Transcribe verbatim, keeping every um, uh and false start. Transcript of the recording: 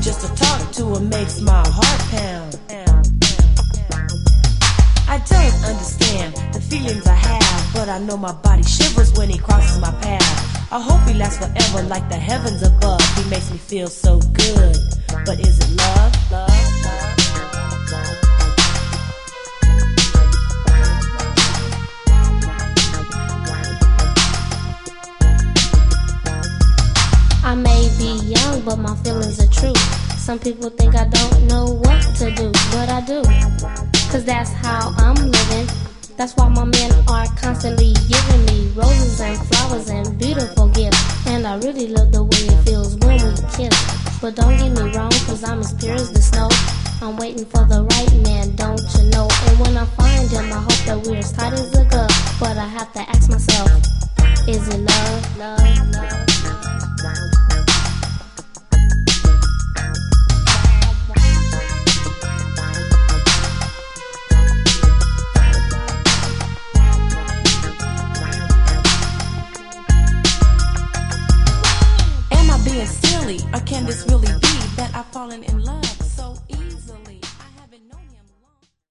Just to talk to her makes my heart pound. I don't understand the feelings I have, but I know my body shivers when he crosses my path. I hope he lasts forever like the heavens above. He makes me feel so good, but is it love? Love, love, love, love. I may be young, but my feelings are true. Some people think I don't know what to do, but I do. Cause that's how I'm living. That's why my men are constantly giving me roses and flowers and beautiful gifts. And I really love the way it feels when we kiss. But don't get me wrong, cause I'm as pure as the snow. I'm waiting for the right man, don't you know? And when I find him, I hope that we're as tight as a glove. But I have to ask myself, is it love? Love?